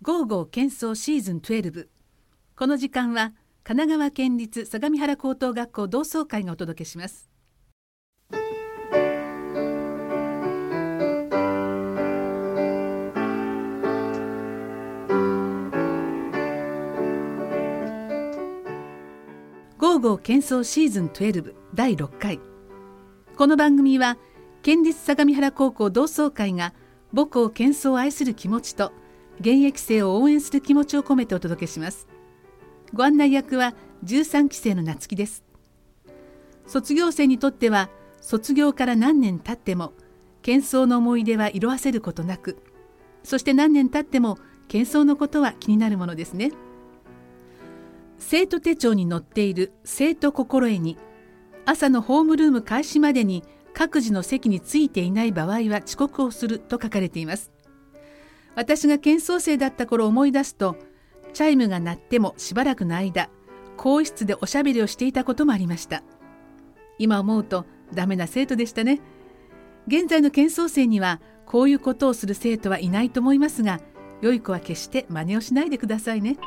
ゴーゴー喧騒シーズン12。この時間は神奈川県立相模原高等学校同窓会がお届けします。ゴーゴー喧騒シーズン12第6回。この番組は県立相模原高校同窓会が母校喧騒を愛する気持ちと現役生を応援する気持ちを込めてお届けします。ご案内役は13期生の夏希です。卒業生にとっては卒業から何年経っても喧騒の思い出は色あせることなく、そして何年経っても喧騒のことは気になるものですね。生徒手帳に載っている生徒心得に、朝のホームルーム開始までに各自の席についていない場合は遅刻をすると書かれています。私が喧騒生だった頃を思い出すと、チャイムが鳴ってもしばらくの間、更衣室でおしゃべりをしていたこともありました。今思うとダメな生徒でしたね。現在の喧騒生にはこういうことをする生徒はいないと思いますが、良い子は決して真似をしないでくださいね。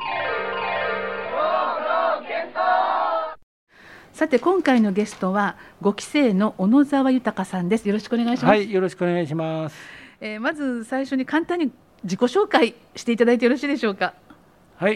さて、今回のゲストは5期生の小野沢豊さんです。よろしくお願いします。 はい、よろしくお願いします。 まず最初に簡単に自己紹介していただいてよろしいでしょうか。 はい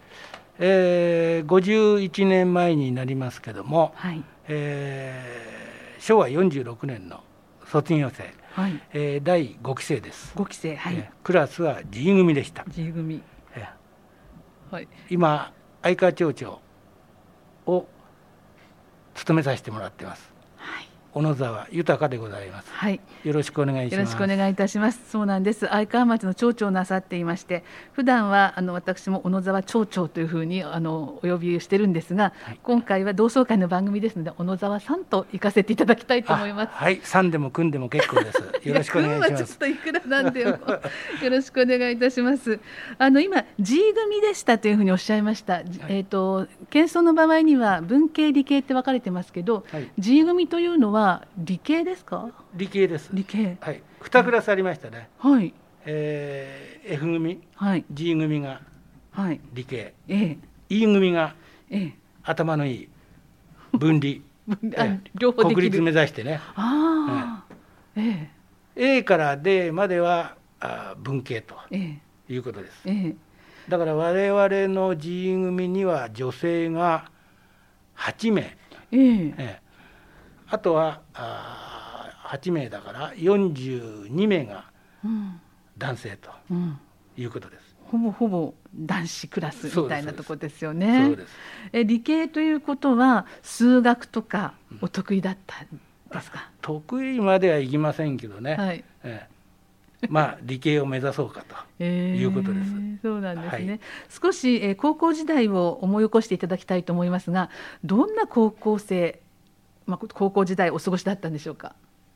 、51年前になりますけども、はい、昭和46年の卒業生、はい、第5期生です。 5期生、はい、 クラスは G 組でした。 G 組、 はい、今相川町長を務めさせてもらってます。はい、小野沢豊でございます。はい、よろしくお願いします。 よろしくお願いいたします。そうなんです。相川町の町長をなさっていまして、普段は私も小野沢町長というふうにお呼びしてるんですが、はい、今回は同窓会の番組ですので小野沢さんと行かせていただきたいと思います。 はい、さんでも組んでも結構です。よろしくお願いします。 ちょっといくらなんでもよろしくお願いいたします。今 G 組でしたというふうにおっしゃいました。はい、喧騒の場合には文系理系って分かれてますけど、はい、G 組というのは理系ですか？ 理系です。 理系、 はい、2クラスありましたね。 はい、 F 組、はい、G 組が理系、E 組が頭のいい分離両方できる、 国立目指してね。A から D までは文系ということです。だから我々の G 組には女性が8名、あとは8名だから42名が男性ということです。 ほぼ男子クラスみたいなところですよね。 そうです。 理系ということは数学とかお得意だったんですか？ 得意まではいきませんけどね、はい、まあ理系を目指そうかということです。 そうなんですね。はい、少し、高校時代を思い起こしていただきたいと思いますが、どんな高校生、高校時代お過ごしだったんでしょうか？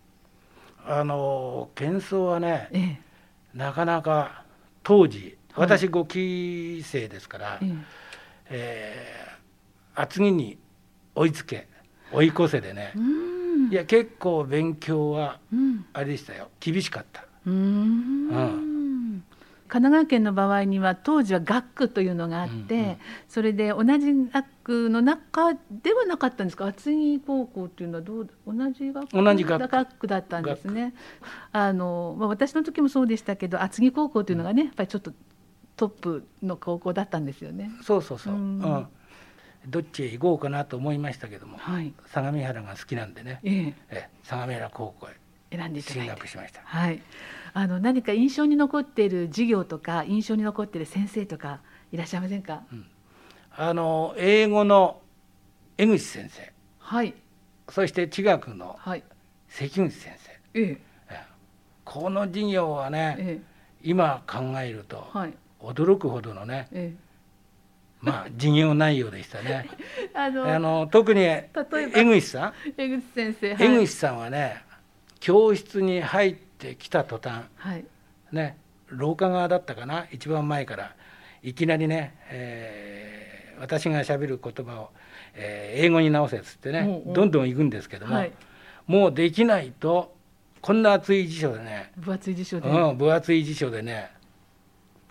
喧騒はね、なかなか当時、私5期生ですから、厚木に追いつけ追い越せでね、いや結構勉強はあれでしたよ、厳しかった。 神奈川県の場合には当時は学区というのがあって、それで同じ学区の中ではなかったんですか？厚木高校というのは同じ学区だったんですね。私の時もそうでしたけど、厚木高校というのがね、やっぱりちょっとトップの高校だったんですよね。 そう、どっちへ行こうかなと思いましたけども、はい、相模原が好きなんでね、相模原高校へ選んでいただいて進学しました。 はい、何か印象に残っている授業とか印象に残っている先生とかいらっしゃいませんか？ 英語の江口先生、 はい、 そして地学の関口先生、この授業はね、今考えると驚くほどのね、授業内容でしたね。特に江口さん、 江口先生、 江口さんはね、教室に入ってきた途端、ね、廊下側だったかな、一番前からいきなりね、私がしゃべる言葉を、英語に直せっつってね、どんどん行くんですけども、もうできないとこんな厚い辞書でね、 分厚い辞書で、 分厚い辞書でね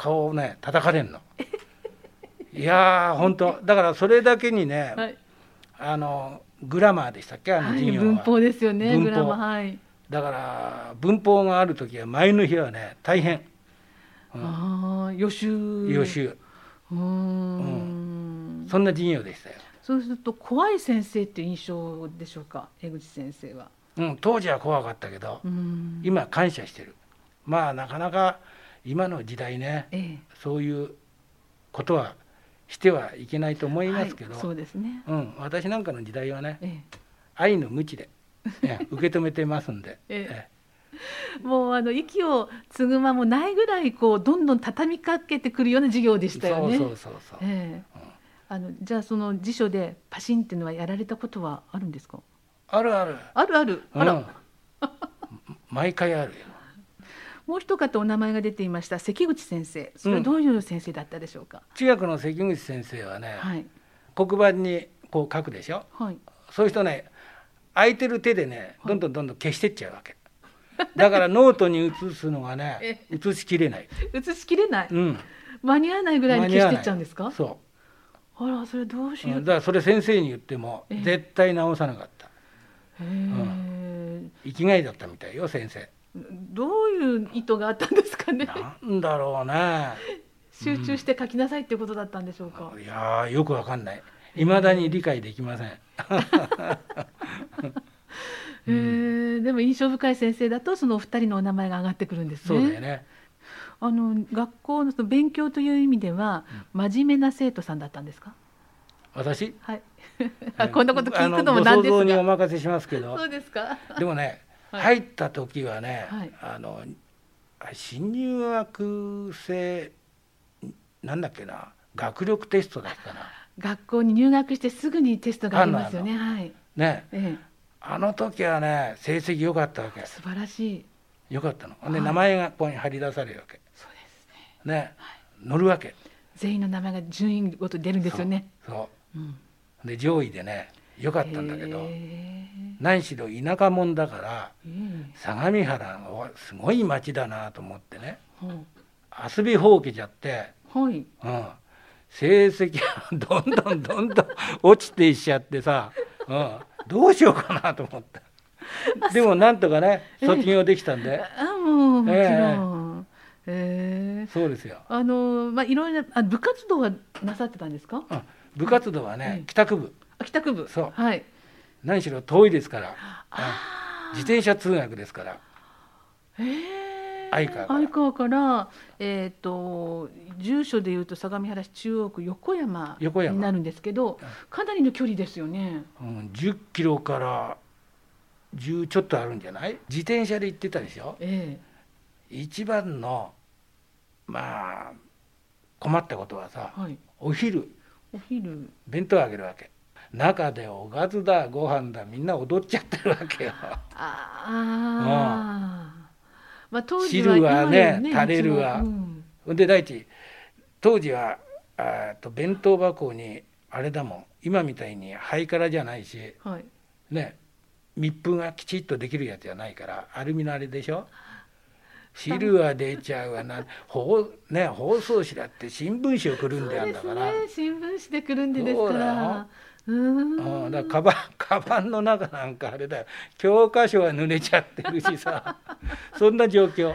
顔をね叩かれんのいやー本当だからそれだけにね、はい、グラマーでしたっけ授業は、 文法ですよね。グラマー、はい、 だから文法がある時は前の日はね大変、 予習そんな授業でしたよ。 そうすると怖い先生って印象でしょうか、江口先生は。 当時は怖かったけど今感謝してる。まあなかなか今の時代ね、そういうことはしてはいけないと思いますけど、 そうですね、 私なんかの時代はね、愛の無知で、受け止めてますんで、 もう息を継ぐ間もないぐらいこうどんどん畳みかけてくるような授業でしたよね。じゃあその辞書でパシンっていうのはやられたことはあるんですか？ あるあるあるあら、 毎回あるよ。 もう一方お名前が出ていました関口先生、それはどういう先生だったでしょうか？ 中学の関口先生はね、黒板にこう書くでしょ、そういう人ね空いてる手でねどんどん消してっちゃうわけだからノートに写すのがね写しきれない、 間に合わないぐらいに消してっちゃうんですか？ そう。 あら、それどうしよう。 だからそれ先生に言っても絶対直さなかった。生きがいだったみたいよ先生。 どういう意図があったんですかね。 なんだろうね。 集中して書きなさいってことだったんでしょうか。 いやよくわかんない。未だに理解できません。 でも印象深い先生だとそのお二人のお名前が上がってくるんですね。 そうだよね。 学校の勉強という意味では真面目な生徒さんだったんですか？ 私？ はい。こんなこと聞くのもなんですが。 ご想像にお任せしますけど。 そうですか。 でもね、入った時はね、新入学生なんだっけな、学力テストだったな。 学校に入学してすぐにテストがありますよね。はい。 ね、あの時はね成績良かったわけ。 素晴らしい。 良かったの。で名前がここに貼り出されるわけ。 そうですね。 ね、乗るわけ。 全員の名前が順位ごと出るんですよね。 そう。で上位でね良かったんだけど、何しろ田舎者だから相模原はすごい町だなと思ってね、遊びほうけちゃって、成績がどんどん落ちていっちゃってさ、どうしようかなと思った。でもなんとかね卒業できたんで。 もうもちろん。 そうですよ。 いろいろ部活動はなさってたんですか？ 部活動はね帰宅部。 帰宅部。 そう。何しろ遠いですから。自転車通学ですから。相川から住所でいうと相模原市中央区横山になるんですけど、かなりの距離ですよね。 10キロから10ちょっとあるんじゃない？自転車で行ってたでしょ。一番のまあ困ったことはさ、お昼弁当あげるわけ。中でおかずだご飯だみんな踊っちゃってるわけよ。汁はね垂れるわ。で第一当時は弁当箱にあれだもん、今みたいにハイカラじゃないし、ね密封がきちっとできるやつじゃないからアルミのあれでしょ。汁は出ちゃうわな。放送紙だって新聞紙をくるんであるんだから。 新聞紙でくるんでですから。 だからカバンの中なんかあれだよ、教科書は濡れちゃってるしさそんな状況。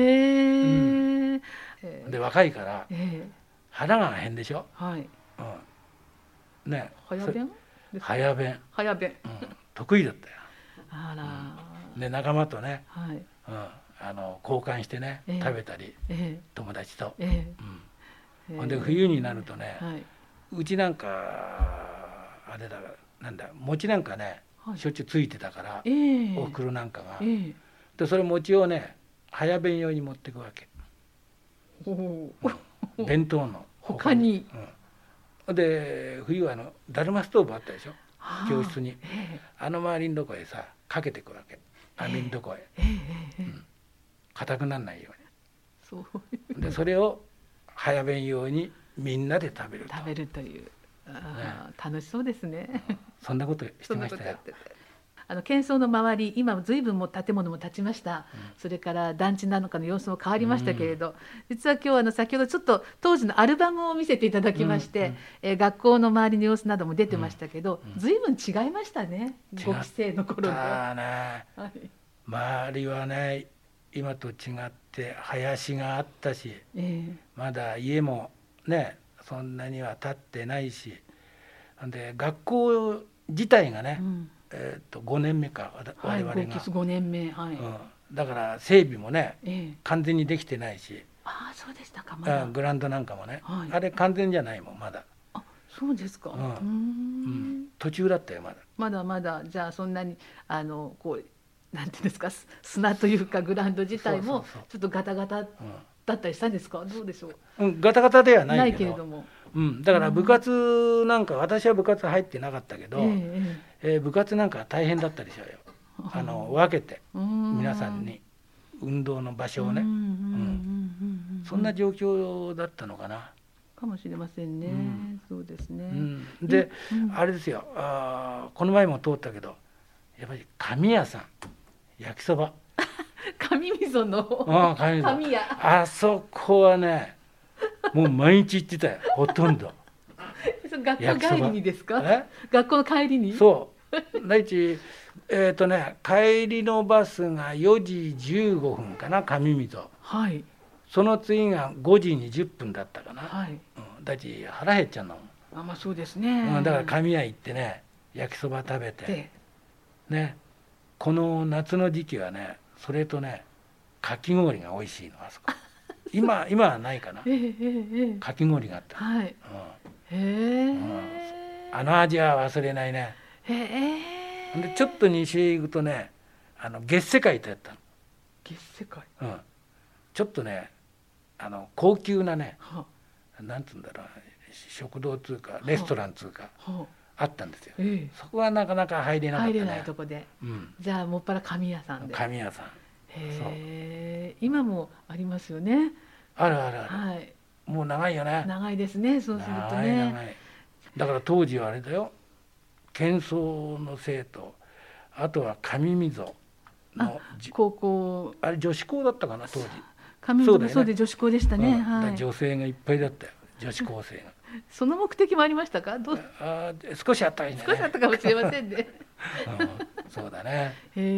で若いから腹が変でしょ。ね、早弁得意だったよ。で仲間とね交換してね食べたり友達と。で冬になるとね、うちなんかあれだなんだ餅なんかねしょっちゅうついてたから、おふくろなんかが、でそれ餅をね早弁用に持ってくわけ。弁当の他に。 で冬はだるまストーブあったでしょ教室に。周りのとこへさかけてくわけ、網のとこへ。硬くならないように。でそれを早弁用にみんなで食べるという。楽しそうですね。 そんなことしてましたよ。 喧騒の周り、今ずいぶんも建物も建ちました、それから団地なのかの様子も変わりましたけれど、実は今日先ほどちょっと当時のアルバムを見せていただきまして、学校の周りの様子なども出てましたけど、ずいぶん違いましたね、5期生の頃と。 周りはね、今と違って林があったし、まだ家もねそんなには建ってないし、で学校自体がね、5年目か我々が、 5年目、 だから整備もね、完全にできてないし、 そうでしたか、まだグラウンドなんかもね、あれ完全じゃないもんまだ。 そうですか、 途中だったよまだ。じゃあそんなにこうなんていうんですか、砂というかグラウンド自体もちょっとガタガタだったりしたんですか、どうでしょう。 ガタガタではないけれども、 だから部活なんか、私は部活入ってなかったけど、部活なんか大変だったでしょうよ、分けて皆さんに運動の場所をね、そんな状況だったのかな、 かもしれませんね。そうですね。 で、あれですよ、この前も通ったけど、やっぱり神屋さん、焼きそば神味噌の神屋、 あそこはねもう毎日行ってたよほとんど。 学校帰りにですか？学校の帰りに？ そう第一帰りのバスが4時15分かな、上水戸、その次が5時20分だったかな、第一腹減っちゃうの。 そうですね、 だから神屋行ってね、焼きそば食べてね、この夏の時期はね、それとねかき氷が美味しいの、あそこ今はないかな、かき氷があった、あの味は忘れないね。でちょっと西へ行くとね、月世界ってやったの。 月世界、 ちょっとね高級なね、なんつうんだろう、食堂つうかレストランつうかあったんですよ、そこはなかなか入れなかったね。 入れないとこで、じゃあもっぱら神屋さんで。 神屋さん、 今もありますよね。 ある、もう長いよね。 長いですね、そうするとね。 長い。だから当時はあれだよ、喧騒の生徒、あとは上溝の高校、 あれ女子校だったかな当時。 上溝もそうで女子校でしたね。 女性がいっぱいだったよ、女子高生が。 その目的もありましたか？ 少しあったりね。 少しあったかもしれませんね。 そうだね。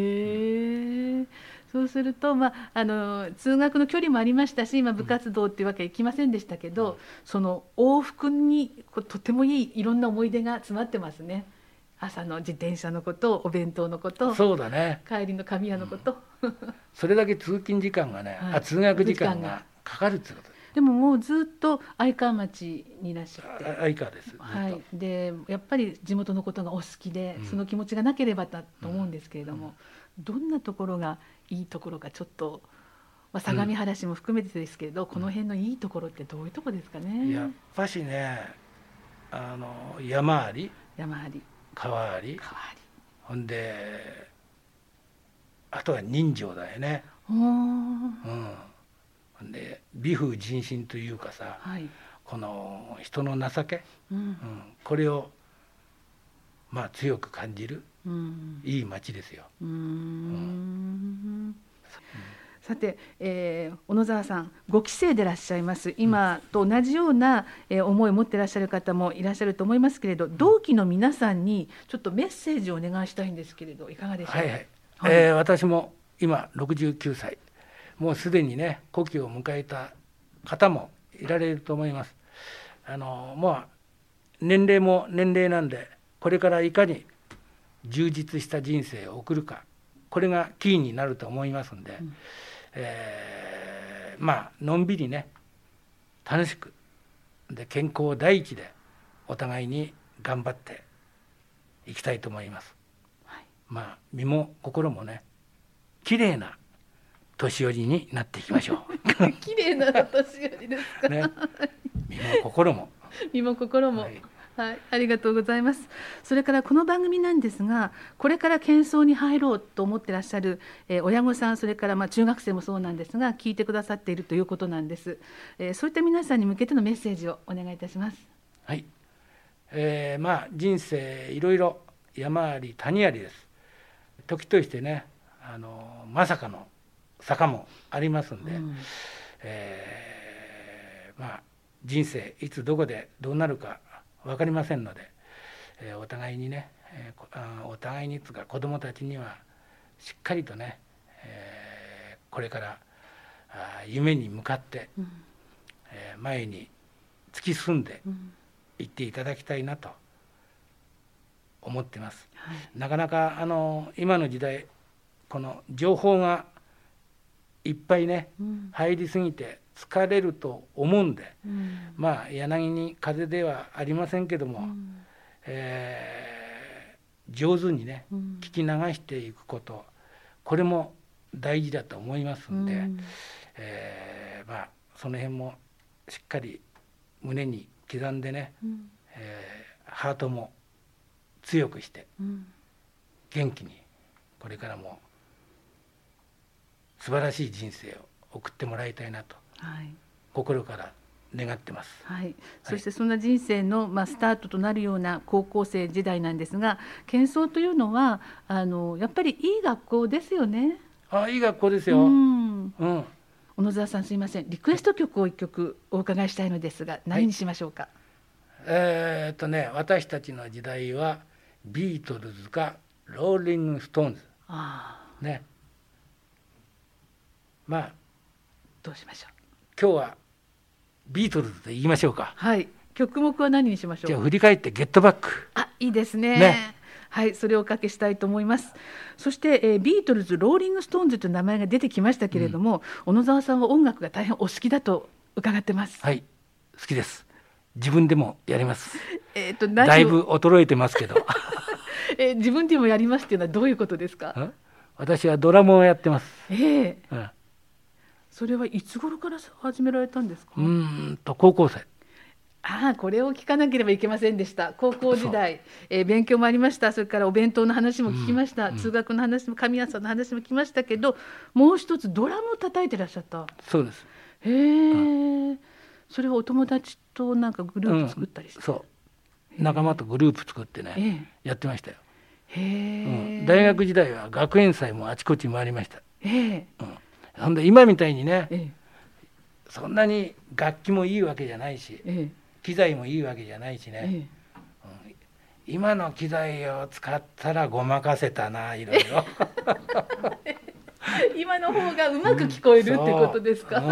そうすると、通学の距離もありましたし、部活動っていうわけいきませんでしたけど、その往復にとてもいいろんな思い出が詰まってますね。朝の自転車のこと、お弁当のこと、 そうだね、 帰りの神屋のこと、 それだけ通勤時間がね、通学時間がかかるってこと。 でももうずっと愛川町にいらっしゃって。 愛川です。 でやっぱり地元のことがお好きで、その気持ちがなければだと思うんですけれども、どんなところがいいところか、ちょっと、相模原市も含めてですけれど、この辺のいいところってどういうところですかね。 やっぱしね、山あり、川あり、ほんであとは人情だよね。で美風人心というかさ、この人の情け、これを強く感じる、いい町ですよ。さて、小野沢さん5期生でいらっしゃいます。今と同じような思いを持っていらっしゃる方もいらっしゃると思いますけれど、同期の皆さんにちょっとメッセージをお願いしたいんですけれど、いかがでしょうか。 私も今69歳、もうすでにね古希を迎えた方もいられると思います。年齢も年齢なんで、これからいかに充実した人生を送るか、これがキーになると思いますんで、のんびりね、楽しくで健康第一でお互いに頑張っていきたいと思います。身も心もね、きれいな年寄りになっていきましょう。 きれいな年寄りですか。 ね、身も心も。 身も心も。ありがとうございます。それからこの番組なんですが、これから喧騒に入ろうと思ってらっしゃる、親御さん、それから中学生もそうなんですが、聞いてくださっているということなんです。そういった皆さんに向けてのメッセージをお願いいたします。 はい、人生いろいろ山あり谷ありです。 時としてねまさかの坂もありますんで、人生いつどこでどうなるか分かりませんので、お互いにね、お互いにつか子どもたちにはしっかりとね、これから夢に向かって、前に突き進んでいっていただきたいなと思ってます。なかなか今の時代この情報がいっぱいね、入りすぎて疲れると思うんで、柳に風ではありませんけども、上手にね、聞き流していくこと、これも大事だと思いますんで、その辺もしっかり胸に刻んでね、ハートも強くして、元気にこれからも素晴らしい人生を送ってもらいたいなと、心から願ってます。 そしてそんな人生の、スタートとなるような高校生時代なんですが、建装というのはやっぱりいい学校ですよね。 いい学校ですよ。 小野沢さん、すいません、リクエスト曲を1曲お伺いしたいのですが、何にしましょうか。 私たちの時代はビートルズかローリングストーンズね。 どうしましょう。 今日はビートルズで言いましょうか。 曲目は何にしましょう。 じゃあ振り返ってゲットバック。 いいですね。それをおかけしたいと思います。そして、ビートルズ、ローリングストーンズという名前が出てきましたけれども、小野沢さんは音楽が大変お好きだと伺ってます。 好きです。自分でもやります。だいぶ衰えてますけど自分でもやりますっていうのはどういうことですか。 私はドラムをやってます。 それはいつ頃から始められたんですか。 高校生。 これを聞かなければいけませんでした。高校時代、勉強もありました。それからお弁当の話も聞きました。通学の話も神谷さんの話も聞きましたけど、もう一つドラムを叩いてらっしゃった。 そうです。 それはお友達となんかグループ作ったりして、 仲間とグループ作ってね、やってましたよ。大学時代は学園祭もあちこち回りました。ほんで今みたいにね、そんなに楽器もいいわけじゃないし、機材もいいわけじゃないしね、今の機材を使ったらごまかせたな、いろいろ今の方がうまく聞こえるってことですか。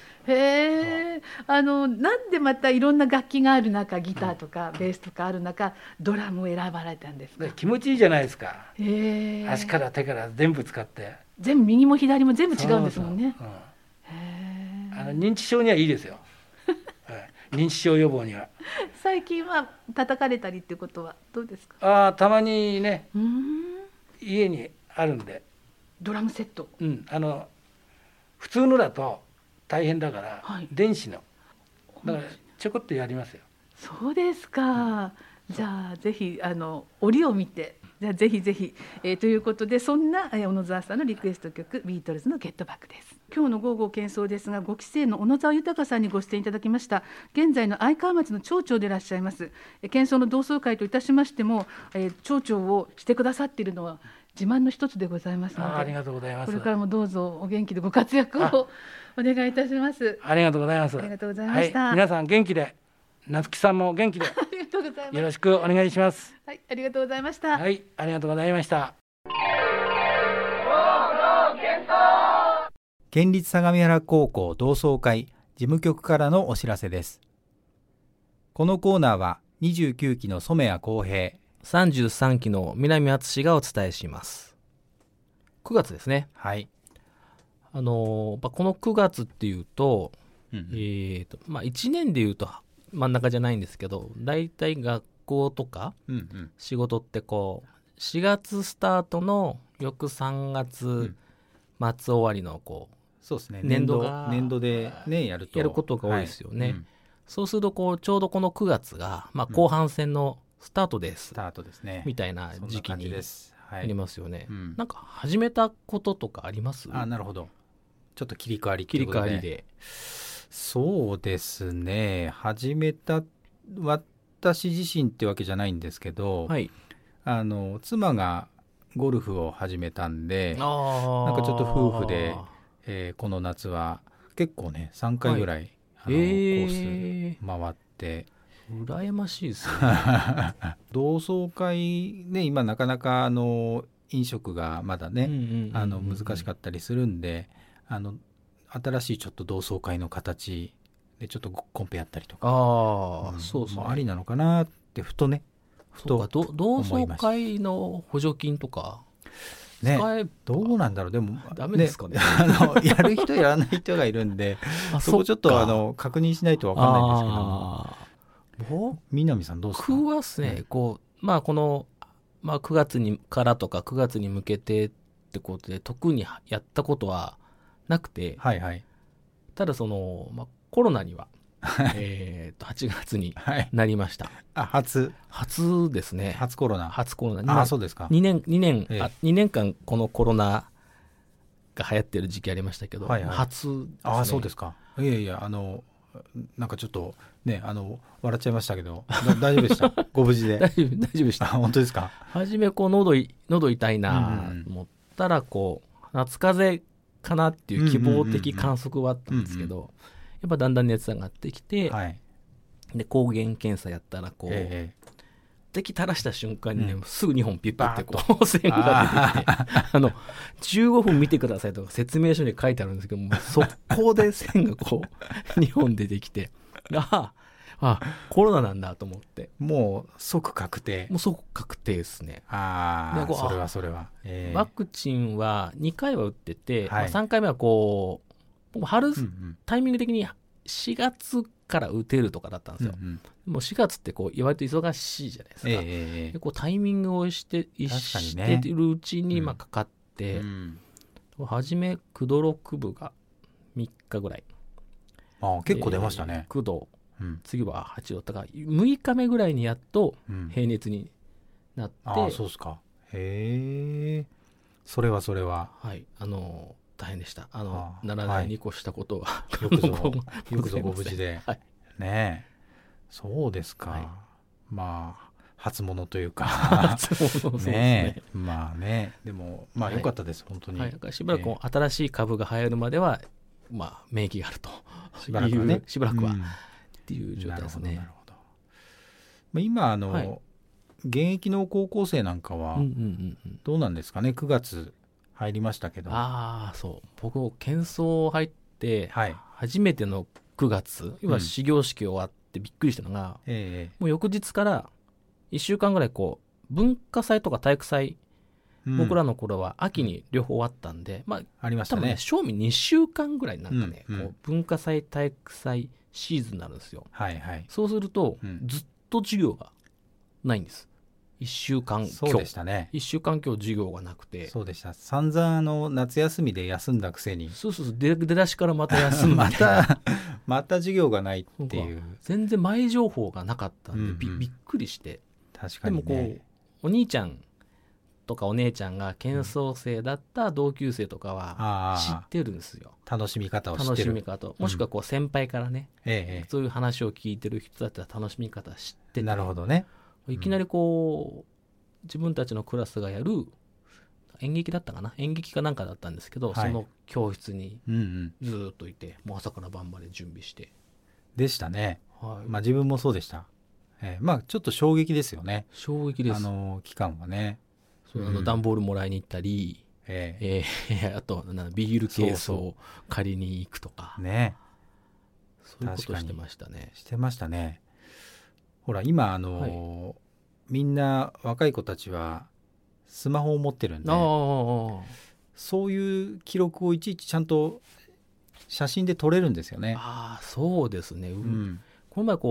なんでまたいろんな楽器がある中、ギターとかベースとかある中、ドラムを選ばれたんですか。 気持ちいいじゃないですか。足から手から全部使って、 全部右も左も全部違うんですもんね。 認知症にはいいですよ認知症予防には。 最近は叩かれたりっていうことはどうですか。 たまにね、家にあるんで。 ドラムセット。 普通のだと大変だから、電子のだからちょこっとやりますよ。 そうですか。じゃあぜひ折を見て、じゃあぜひぜひ、ということで、そんな小野沢さんのリクエスト曲、ビートルズのゲットバックです。今日の午後喧騒ですが、5期生の小野沢豊さんにご出演いただきました。現在の愛川町の町長でいらっしゃいます。喧騒の同窓会といたしましても、町長をしてくださっているのは自慢の一つでございますので、 ありがとうございます。 これからもどうぞお元気でご活躍をお願いいたします。 ありがとうございます。 ありがとうございました。 皆さん元気で、夏木さんも元気でよろしくお願いします。 ありがとうございました。 ありがとうございました。 県立相模原高校同窓会事務局からのお知らせです。このコーナーは29期の染谷公平、 33期の南敦がお伝えします。9月ですね。この9月っていうと、1年でいうと真ん中じゃないんですけど、だいたい学校とか仕事ってこう4月スタートの翌3月末終わりのそうですね、 年度で、やることが多いですよね。そうするとちょうどこの9月が、後半戦のスタートですみたいな時期にありますよね。なんか始めたこととかあります？ なるほど。ちょっと切り替わりで。そうですね、始めた私自身ってわけじゃないんですけど、妻がゴルフを始めたんで、なんかちょっと夫婦で、この夏は結構ね3回ぐらい、コース回って、 羨ましいですね同窓会ね、今なかなか飲食がまだね難しかったりするんで、新しいちょっと同窓会の形でちょっとコンペやったりとか、 そうそう、 ありなのかなってふと同窓会の補助金とかね、どうなんだろう。でもダメですかね、 やる人やらない人がいるんでそこちょっと確認しないと分かんないんですけど、南さんどうですか？ 僕はですね、この、9月からとか9月に向けてってことで特にやったことはなくて、ただコロナには8月になりました。 初ですね。 初コロナ。 そうですか。2年間このコロナが流行ってる時期ありましたけど、初ですね。 そうですか。いやなんかちょっとね笑っちゃいましたけど大丈夫でした？ご無事で。 大丈夫でした。 本当ですか？ 初め喉痛いなと思ったら夏風邪かなっていう希望的観測はあったんですけど、やっぱだんだん熱上がってきて、で抗原検査やったら滴垂らした瞬間にね、すぐ2本ピュッピュって線が出てきて15分見てくださいとか説明書に書いてあるんですけども、速攻で線が2本出てきてコロナなんだと思って、 もう即確定ですね。 それは、 ワクチンは2回は打ってて、3回目はタイミング的に4月から打てるとかだったんですよ。もう4月って言われて忙しいじゃないですか。でタイミングをしているうちにかかって、初め9度6分が3日ぐらい。 結構出ましたね。 9度、次は8度だから6日目ぐらいにやっと平熱になって、 そうですか。へえ。それははい大変でした。ならないに越したことは、 よくぞご無事で、ねえ。そうですか。初物というかね。でも良かったです、本当に。 しばらく新しい株が流行るまでは免疫があると、しばらくはっていう状態ですね。なるほど。今現役の高校生なんかはどうなんですかね。9月入りましたけど。 僕検討入って初めての9月、要は始業式終わってびっくりしたのが、もう翌日から1週間ぐらい文化祭とか体育祭、僕らの頃は秋に両方終わったんで、 ありましたね。 多分ね、賞味2週間ぐらいなんかね、文化祭体育祭シーズンになるんですよ。そうすると、ずっと授業がないんです。1週間今日。 そうでしたね。 1週間今日授業がなくて。 そうでした。散々夏休みで休んだくせに。 出だしからまた休むみたいな。 また授業がないっていう。 全然前情報がなかったんで、びっくりして。 確かにね。 でもお兄ちゃんとかお姉ちゃんが検討生だった同級生とかは知ってるんですよ。 楽しみ方を知ってる。 もしくは先輩からね、そういう話を聞いてる人だったら楽しみ方知ってて。 なるほどね。 いきなり自分たちのクラスがやる演劇だったかな、演劇かなんかだったんですけど、その教室にずっといて、もう朝から晩まで準備してでしたね。自分もそうでした。ちょっと衝撃ですよね。 衝撃です。 期間はね。 段ボールもらいに行ったり、あとビールケースを借りに行くとかね。 そういうことしてましたね。 してましたね。ほら今みんな若い子たちはスマホを持ってるんで、そういう記録をいちいちちゃんと写真で撮れるんですよね。 そうですね。この前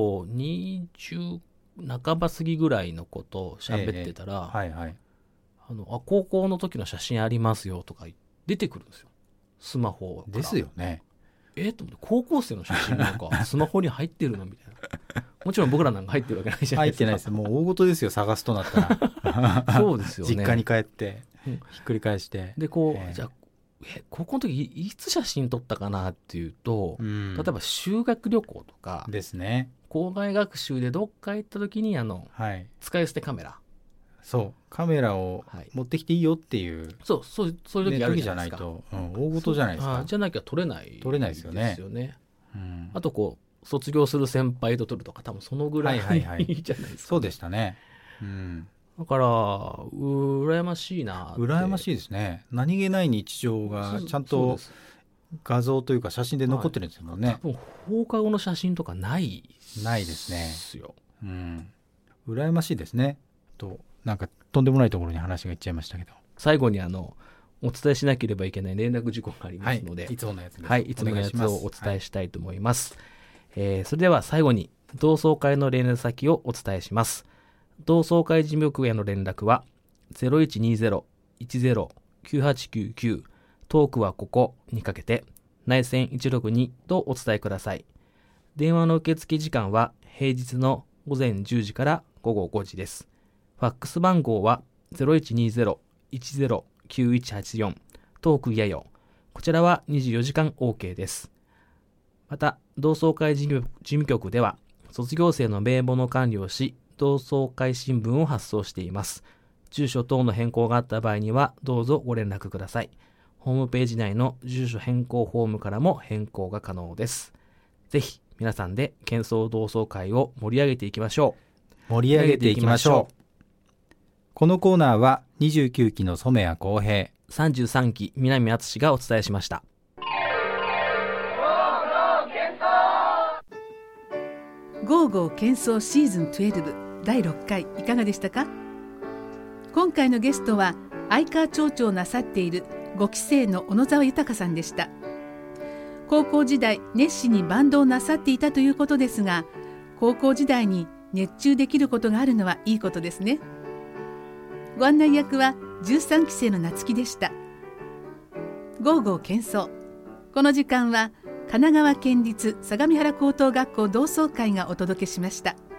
20半ば過ぎぐらいの子と喋ってたら、高校の時の写真ありますよとか出てくるんですよ、スマホから。 ですよね。 と思って、高校生の写真なんかスマホに入ってるのみたいな。もちろん僕らなんか入ってるわけないじゃないですか。 入ってないです。もう大事ですよ、探すとなったら。 そうですよね。 実家に帰ってひっくり返して、 でじゃあ高校の時いつ写真撮ったかなっていうと、例えば修学旅行とかですね、 校外学習でどっか行った時に使い捨てカメラそうカメラを持ってきていいよっていう、はい、 そういう時あるじゃないですか。 時じゃないと、大事じゃないですか。 じゃなきゃ撮れないですよね。 あとこう卒業する先輩と撮るとか多分そのぐらい、じゃないですか、ね。 そうでしたね。 だから羨ましいなって。 羨ましいですね。何気ない日常がちゃんと画像というか写真で残ってるんですよね。 多分放課後の写真とかないですね。羨ましいですね。となんかとんでもないところに話がいっちゃいましたけど、 最後にお伝えしなければいけない連絡事項がありますので、 いつものやつです。 はい、いつものやつをお伝えしたいと思います。それでは最後に同窓会の連絡先をお伝えします。同窓会事務局への連絡は 0120-10-9899 トークはここにかけて内線162とお伝えください。電話の受付時間は平日の午前10時から午後5時です。ファックス番号は 0120-10-9184 トークやよ。こちらは24時間 OK です。また、同窓会事務局では卒業生の名簿の管理をし、同窓会新聞を発送しています。住所等の変更があった場合にはどうぞご連絡ください。ホームページ内の住所変更フォームからも変更が可能です。ぜひ皆さんで喧騒同窓会を盛り上げていきましょう。 盛り上げていきましょう。このコーナーは29期の染谷公平、 33期南敦がお伝えしました。 ゴーゴー喧騒シーズン12第6回いかがでしたか？今回のゲストは相川町長をなさっている5期生の小野沢豊さんでした。高校時代熱心にバンドをなさっていたということですが、高校時代に熱中できることがあるのはいいことですね。ご案内役は13期生の夏希でした。ゴーゴー喧騒、この時間は神奈川県立相模原高等学校同窓会がお届けしました。